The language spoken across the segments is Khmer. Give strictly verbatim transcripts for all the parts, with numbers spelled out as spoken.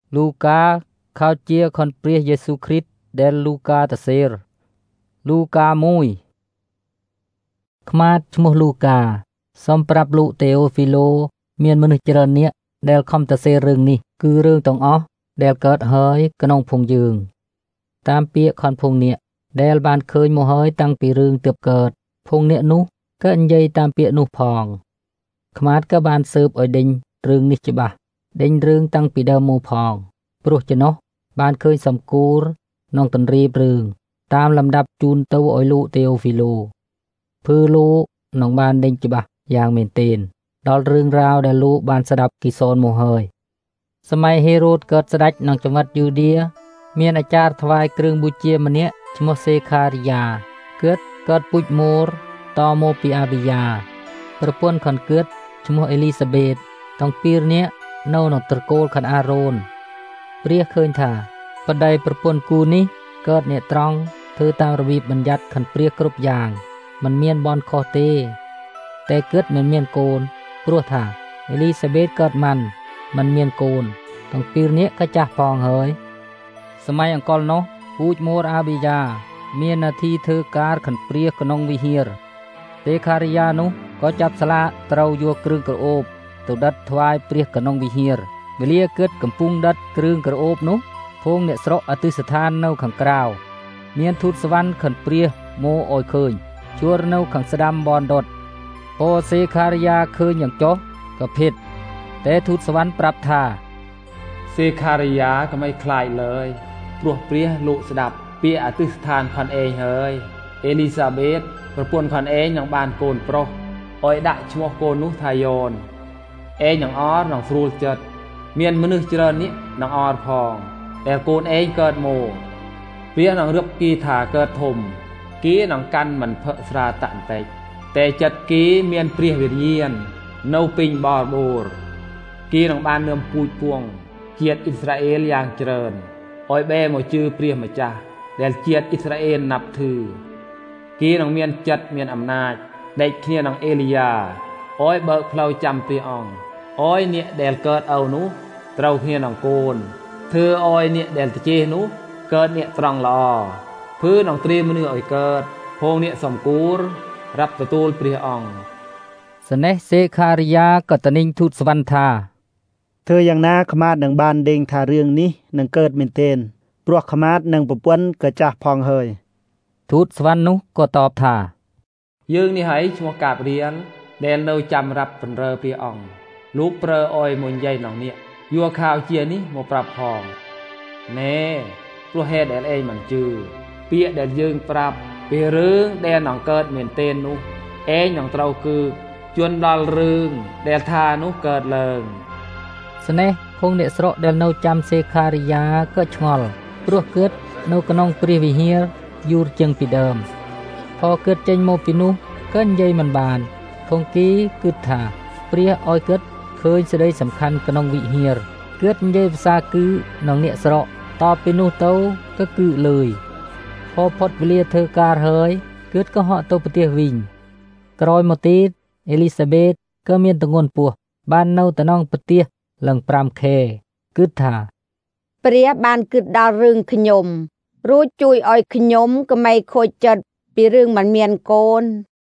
ลูกาเข้าเจียคอนเปรียเยซูคริสต์เดลลูกาตะเซรลูกามุยขมาดชมุลูกาสมปรับลูเตโอฟิโลเมียนมนุษย์เจริญเนี้ยเดลคอมตะเซรเรื่องนี้คือเรื่องตองอ๋อเดลเกิดเฮยกระนองพงยืงตามเปียคอนพงเนี้ยเดลบานเคยโมเฮยตั้งปีเรื่องเติบเกิดพงเนี้ยนุก็อันใหญ่ตามเปียนุพองขมาดก็บานสืบอ่อยดิงเรื่องนิจบะดิงเรื่องตั้งปีเดิมโมพองปรุจเนาะบานเคยสมกูรน้องตันรีบเรื่องตามลำดับจูนเต้าอ่อยลูเตโอฟิโลพื้อลูน้องบานดิงจบะอย่างเมนเตนดอลเรื่องราวได้ลูบานสดับกิโซนโมเฮยสมัยเฮโรดเกิดสดัดน้องจังหวัดยูเดียเมียนอาจารย์ถวายเครื่องบูเจียมันเนี้ยชโมเซคาริยาเกิดเกิดปุจโมรตอโมปิอาบิยาประปวนขอนเกิดชโมเอลิซาเบธต้องปีรเนี้ยเน่าหนองตระโกลขันอาโรนเปรียเคยถ่าปัจจัยประปวนกูนี้เกิดเนตรองเธอตามระเบียบบัญญัติขันเปรียกรุบอย่างมันเมียนบอลคอเตแต่เกิดเหมือนเมียนโกนปลัวถ่าเอลิซาเบธเกิดมันมันเมียนโกนต้องปีรเนี้ยก็จะพองเฮยสมัยอังกอลเนาะพูดโมรอาบิยาเมียนนาทีเธอการขันเปรียกนองวิเฮียร์เตคาริยานุก็จับสละเตรายัวเครื่องกระโอบตัวดัดทวายเปรียกนองวิเฮียร์เวลียเกิดกำปุงดัดเครื่องกระโอบนุพงเนสระอติสถานเนาขังกราวเมียนทูตสวรรค์ขันเปรียโมออยเคยชัวเนาขังสดามบอลดดพอเซคาริยาเคยอย่างจ๊อกก็ผิดแต่ทูตสวรรค์ปรับท่าเซคาริยาก็ไม่คลายเลยปลุกเปรี้ยลุสดับเปียอติสถานคันเองเฮยเอลิซาเบธประปวนคันเองอย่างบานโกนโปรออยได้ชัวโกนุทายนเองอย่างออร์หนองฟรูลจัดเมียนมนุษย์เจริญนี้หนองออร์พองแต่โกนเองเกิดโมเปรี้ยหนองรึบกีถาเกิดถมกี้หนองกันมันเพสราตันเตกแต่จัดกี้เมียนเปรี้ยวิเยียนเนาปิงบอร์บูร์กี้หนองบานเนื่อมปูจพวงเกียรติอิสราเอลอย่างเจริญออยเบมจือเปรียมจ่าเดลเจียดอิสราเอลนับถือกีนองเมียนจัดเมียนอำนาจได้เคียนองเอลียาออยเบิกเพลาจำเปรียองออยเนี่ยเดลเกิดเอานุเต้าเคียนองโกนเธอออยเนี่ยเดลตะเจนุเกิดเนี่ยตรองลอพื้นองเตรียมมือออยเกิดพงเนี่ยสมกูรรับประตูเปรียองสเนเซคาริยากัตนิงทูตสวรรค์ธาเธออย่างนาขมาดหนังบานเด้งทาเรื่องนี้หนังเกิดเมนเตนปลวกขมาดหนังปปวนเกิดจากพองเฮยทูตสวรรค์นุก็ตอบท่ายืงนี่ให้ชัวกาบเรียนเดนเนจำรับเป็นเรอเปียองลูกเปรอออยมนใหญ่หนองเนี่ยยัวข่าวเจียนี่โมปรับพองเน่ปลัวเฮดเดลเองมันจือเปียเดนยืงปรับเปียเรื่องเดนหนองเกิดเมนเตนนุเองหนองเต้าคือจวนดอลเรื่องเดลทานุเกิดเลิงสเนพงเนสระเดลเนาจำเซคาริยาก็ชงอลปลัวเกิดเนากนองปรีวิเฮียยูรจึงปีเดิมพอเกิดเจนโมปินุเกินใยมันบานพงกี้กึดถาเปรียออยเกิดเคยแสดงสำคัญกนองวิเฮียเกิดใยภาษาคือนองเนสระต่อปินุเต้าก็คือเลยพอพอดเวลียเธอการเฮยเกิดก็เหาะตัวปเตียวิงกรอยมตีดเอลิซาเบธก็เมียนตะงนปัวบ้านเนาตะนองปเตียหลังปรามเคกึดถาเปรียบานกึดดาวเรื่องขยมรู้จุยอ้อยขยมก็ไม่โคจจัดปีเรื่องมันเมียนโกน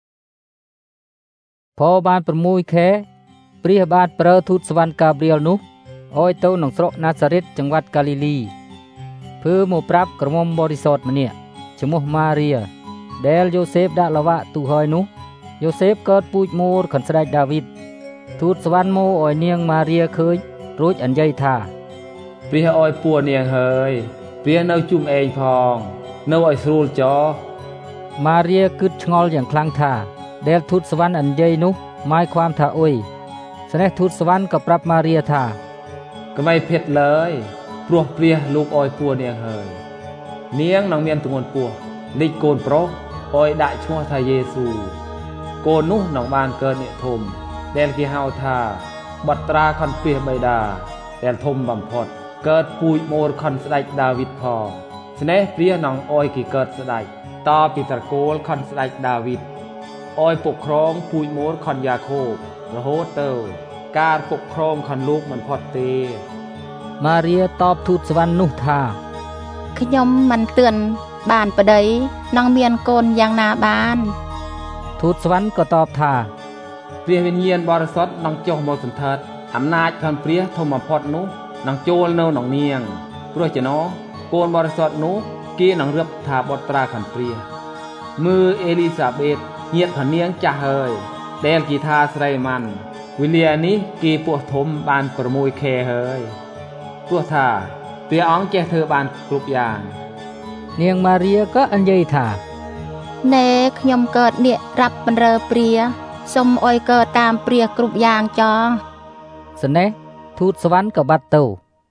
พอบานประมุยแค่เปรียบานเปรอทูตสวรรค์กาเบรียลนุอ้อยเต้าหนองสระนาซาเรตจังหวัดกาลิลีเพื่อโมปรับกระมมบริสอดมันเนี่ยชมุมาเรียเดลโยเซฟดาลวะตูหอยนุโยเซฟเกิดปูจโมรขันสไดดาวิดทูตสวรรค์โมอ้อยเนียงมาเรียเคยรู้อันใหญ่ท่าเปรียอ้อยปัวเนียงเฮยเปรียเนาจุ่มเองพองเนาอ้อยสูลจอมาเรียกึดชงอลอย่างคลังท่าเดลทูตสวรรค์อันใหญ่นุหมายความท่าอุ้ยสเนทูตสวรรค์ก็ปรับมาเรียท่าก็ไม่เผ็ดเลยปลวกเปรียลูกอ้อยปัวเนียงเฮยเนียงนางเมียนตงวนปัวลิโกนโปรอ้อยได้ชั่วทาเยซูโกนนุหนองบานเกินเนทมเดลกีฮาวท่าบัตราคอนเปียใบดาเดลทมบำพดเกิดปุยโมรคอนสไดดาวิดพอสเนเปรียนองอ้อยกี่เกิดสไดต่อปีตรโกลคอนสไดดาวิดอ้อยปกครองปุยโมรคอนยาโคบระโฮเตอร์การปกครองคอนลูกมันพอดเตម៉ារីតបទូតសវណ្ណនោះថាខ្ញុំមិនទឿនបានប្តីនឹងមានកូនយ៉ាងណាបានទូតសវណ្ណក៏តបថាព្រះវិញ្ញាណបរិសុទ្ធនឹងចុះមកសន្ធិដ្ឋអំណាចខាងព្រះធំបំផុតនោះនឹងចូលនៅក្នុងនាងព្រោះចំណោកូនបរិសុទ្ធនោះគេនឹងរៀបថាបុត្រាខាងព្រះមើលអេលីសាបេតញាតិខាងនាងចាស់ហើយដែលគេថាស្រីម៉ាន់វេលានេះគេពោះធំបាន6ខែហើយព្រោះថាព្រះអង្គចេះធ្វើបានគ្រប់យ៉ាងនាងម៉ារីក៏អញ្ជើញថាណែខ្ញុំកើតនាគរាប់បណ្រើព្រះសូមអុយកើតតាមព្រះគ្រប់យ៉ាងចោស្នេះទូតសវណ្ណក៏បាត់ទៅ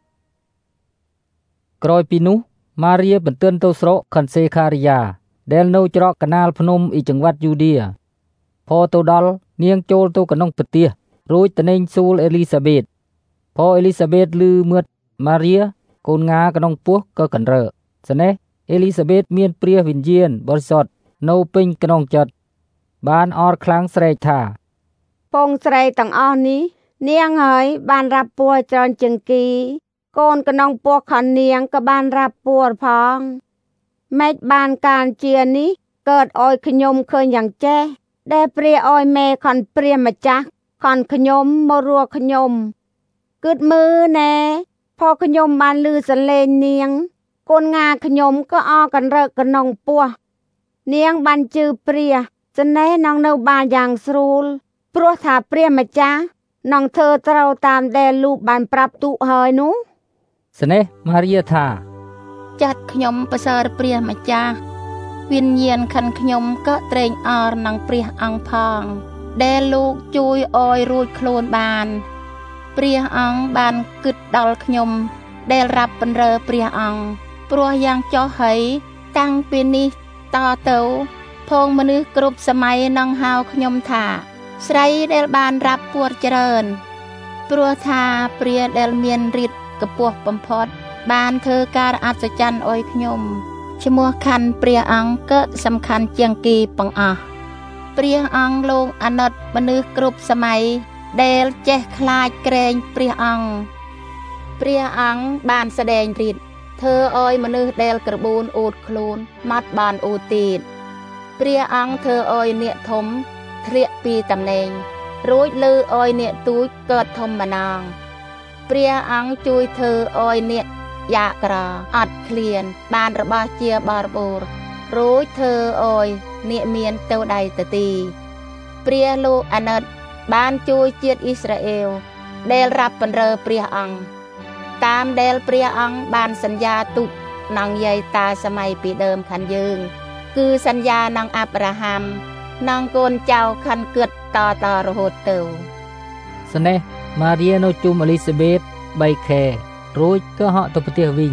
ក្រោយពីនោះម៉ារីបន្ទឿនទៅស្រុកខន្សេខារីយ៉ាដែលនៅច្រកកណាលភ្នំអ៊ីចង្វាត់យូឌាพอទៅដល់នាងចូលទៅក្នុងប្រទេសរួចត្នេញសួលអេលីសាបេតพอអេលីសាបេតឮមឿតម៉ារីកូនងាក្នុងពោះក៏កន្រើស្នេះអេលីសាបេតមានព្រះវិញ្ញាណបរិសុទ្ធនៅពេញក្នុងចិត្តបានអរខ្លាំងស្រែកថាពងស្រីទាំងអស់នេះនាងហើយបានរាប់ពួរច្រើនជាងគីកូនក្នុងពោះខាងនាងក៏បានរាប់ពួរផងម៉េចបានការជានេះកើតឲ្យខ្ញុំឃើញយ៉ាងចេះដែលព្រះឲ្យមេខនព្រះម្ចាស់ខនខ្ញុំមករੂខ្ញុំគិតមើលណែพอខ្ញុំបានឮសលេងនាងកូនងាខ្ញុំក៏អកន្រើកក្នុងពោះនាងបានជឿព្រះស្នេហ៍នឹងនៅបានយ៉ាងស្រួលព្រោះថាព្រះម្ចាស់នឹងធ្វើត្រូវតាមដែលលោកបានប្រាប់ទូហើយនោះស្នេះម៉ារីថាចាត់ខ្ញុំប្រសើរព្រះម្ចាស់វិញ្ញាណខិនខ្ញុំក៏ត្រេកអរនឹងព្រះអង្គផងដែលលោកជួយអោយរួចខ្លួនបានព្រះអង្គបានគិតដល់ខ្ញុំដែលរាប់បណ្រើព្រះអង្គព្រោះយ៉ាងចោះហើយតាំងពីនេះតទៅផងមនុស្សគ្រប់សម័យនឹងហៅខ្ញុំថាស្រីដែលបានរាប់ពួរច្រើនព្រោះថាព្រះដែលមានฤทธิ์ខ្ពស់បំផុតបានធ្វើការអស្ចារ្យអោយខ្ញុំឈ្មោះខណ្ឌព្រះអង្គក៏សំខាន់ជាងគេបង្អស់ព្រះអង្គលោកអាណិតមនុស្សគ្រប់សម័យដែលចេះខ្លាចក្រែងព្រះអង្គព្រះអង្គបានស្ដែងฤทธิ์ធ្វើឲ្យមនុស្សដែលក្របូនអួតខ្លួនម៉ាត់បានអួតទៀតព្រះអង្គធ្វើឲ្យអ្នកធំធ្លាក់ពីតំណែងរួចលើឲ្យអ្នកទូចកើតធំម្ដងព្រះអង្គជួយធ្វើឲ្យអ្នកយ៉ាក្រអត់ឃ្លានបានរបស់ជាបរិបូរណ៍រួចធ្វើឲ្យអ្នកមានទៅដៃទៅទីព្រះលោកអាណិតបានជួយជាតិអ៊ីស្រាអែលដែលរាប់បណ្រើព្រះអង្គតាមដែលព្រះអង្គបានសន្យាទុកនឹងយាយតាសម័យពីដើមខាងយើងគឺសន្យានឹងអាប់រ៉ាហាំនឹងកូនចៅខាងគិតតតរហូតទៅស្នេះម៉ារីនៅជុំអេលីសាបេត3ខែរួចក៏ហក់ទៅប្រទេសវិញ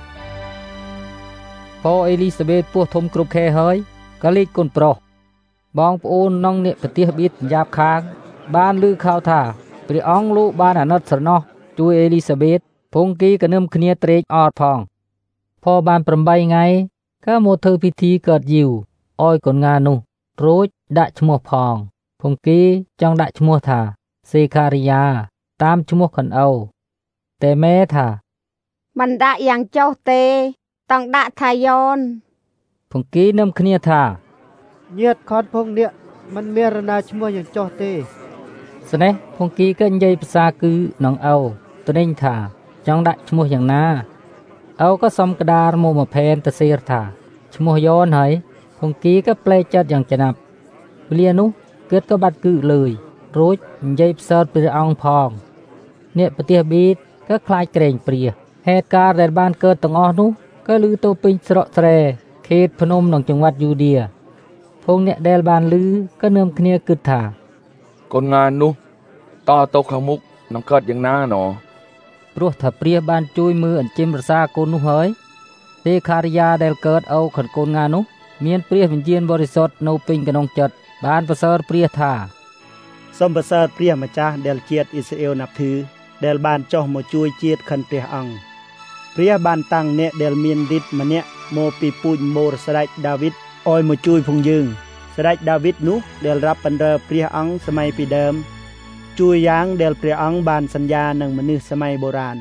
พอអេលីសាបេតពោះធំគ្រប់ខែហើយក៏លេខកូនប្រុសបងប្អូនក្នុងអ្នកប្រទេសបៀតយ៉ាបខាងបានឮข่าวថាព្រះអង្គលោកបានអាណិតស្រណោះជួយអេលីសាបេតពងគីក៏នឹមគ្នាត្រេកអរផងพอបាន8ថ្ងៃក៏មកធ្វើពិធីកើតយីវឲ្យកូនងានោះរួចដាក់ឈ្មោះផងពងគីចង់ដាក់ឈ្មោះថាសេខារីយ៉ាតាមឈ្មោះកូនឪតែម៉ែថាមិនដាក់យ៉ាងចុះទេតង់ដាក់ថាយ៉នពងគីនឹមគ្នាថាញាតិខនភងនេះមិនមានរណាឈ្មោះយ៉ាងចុះទេស្នេះពងគីក៏និយាយភាសាគឺនងឪត្នេញថាចង់ដាក់ឈ្មោះយ៉ាងណាឪក៏សុំក្តារមកមួយផែនទៅសេរថាឈ្មោះយ៉នហើយពងគីក៏ប្លែកចិត្តយ៉ាងចំណាប់វេលានោះគិតក៏បាត់គឺលើយរួចនិយាយផ្សើតព្រះអង្គផងអ្នកប្រទេសប៊ីតក៏ខ្លាចក្រែងព្រះហេតុការណ៍ដែលបានកើតទាំងអស់នោះក៏ឮទៅពេញស្រុកស្រែខេត្តភ្នំក្នុងจังหวัดយូឌាភងអ្នកដែលបានឮក៏នឹមគ្នាគិតថាកូនងានោះតទៅខាងមុខនឹងកើតយ៉ាងណាណោព្រោះថាព្រះបានជួយមើលអញ្ចឹមរសាកូននោះហើយទេខារីយ៉ាដែលកើតឪខនកូនងានោះមានព្រះវិញ្ញាណបរិសុទ្ធនៅពេញក្នុងចិត្តបានប្រសើរព្រះថាសូមប្រសើរព្រះម្ចាស់ដែលជាតិអ៊ីស្រាអែលนับถือដែលបានចុះមកជួយជាតិខិនព្រះអង្គព្រះបានតាំងអ្នកដែលមានฤทธิ์ម្នាក់មកពីពូជមូរស្ដេចដាវីតឲ្យមកជួយផងយើងស្ដេចដាវីតនោះដែលរាប់បណ្រើព្រះអង្គសម័យពីដើមជួយយ៉ាងដែលព្រះអង្គបានសន្យានឹងមនុស្សសម័យបុរាណ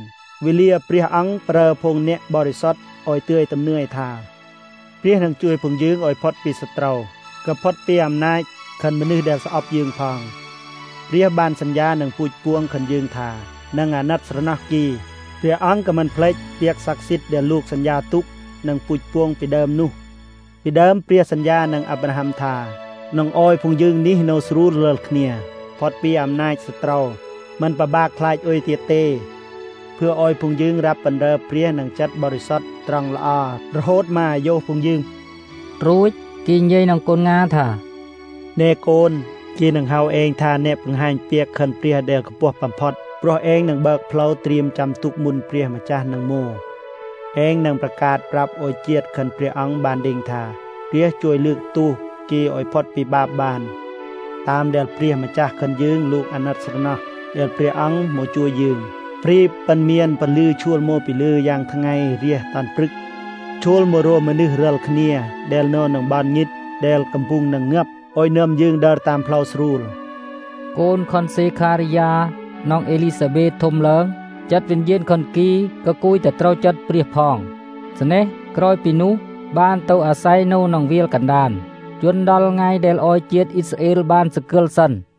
វិលាព្រះអង្គប្រើភងអ្នកបរិសុទ្ធឲ្យទឿយទំនឿយថាព្រះនឹងជួយពងយើងឲ្យផុតពីសត្រូវក៏ផុតពីអំណាចខិនមនុស្សដែលស្អប់យើងផងព្រះបានសញ្ញានឹងពូជពួងខិនយើងថានឹងអាណិតស្រណោះគីព្រះអង្គក៏មិនភ្លេចពាក្យស័ក្តិសិទ្ធិដែលលោកសញ្ញាទុកនឹងពូជពួងពីដើមនោះពីដើមព្រះសញ្ញានឹងអាប់រ៉ាហាំថានឹងអោយពងយើងនេះនៅស្រួលរាល់គ្នាផុតពីអំណាចសត្រូវមិនពិបាកខ្លាចអុយទៀតទេเพื่อអោយពងយើងរាប់បណ្ដើព្រះនឹងចិត្តបរិសុទ្ធត្រង់ល្អរហូតមកអាយុពងយើងរួចគេនិយាយនឹងកូនងាថាណែកូនគេនឹងហៅឯងថាអ្នកបង្ហាញពាក្យខិនព្រះដែលខ្ពស់បំផុតព្រោះឯងនឹងបើកផ្លូវត្រៀមចាំទុកមុនព្រះម្ចាស់នឹងមកឯងនឹងប្រកាសប្រាប់អោយជាតិខិនព្រះអង្គបានដេញថាព្រះជួយលើកទោសគេឲ្យផុតពីបាបបានតាមដែលព្រះម្ចាស់ខិនយើងលោកអាណិតស្រណោះដែលព្រះអង្គមកជួយយើងព្រីប៉ិនមានពលឺឈួលមកពីលើយ៉ាងថ្ងៃរះតាន់ព្រឹកឈួលមករមមនុស្សរាល់គ្នាដែលនៅនឹងបានញិតដែលកំពុងនឹងងាប់អោយនាំយើងដើរតាមផ្លូវស្រួលកូនខុនសេខារីយ៉ាน้องเอลิซาเบธធំឡើងចាត់វិញ្ញាណខុនគីក៏គួយតែត្រូវចាត់ព្រះផងស្នេះក្រោយពីនោះបានទៅអាស្រ័យនៅក្នុងវាលកណ្ដាលជន់ដល់ថ្ងៃដែលអោយជាតិអ៊ីស្រាអែលបានសកលសិន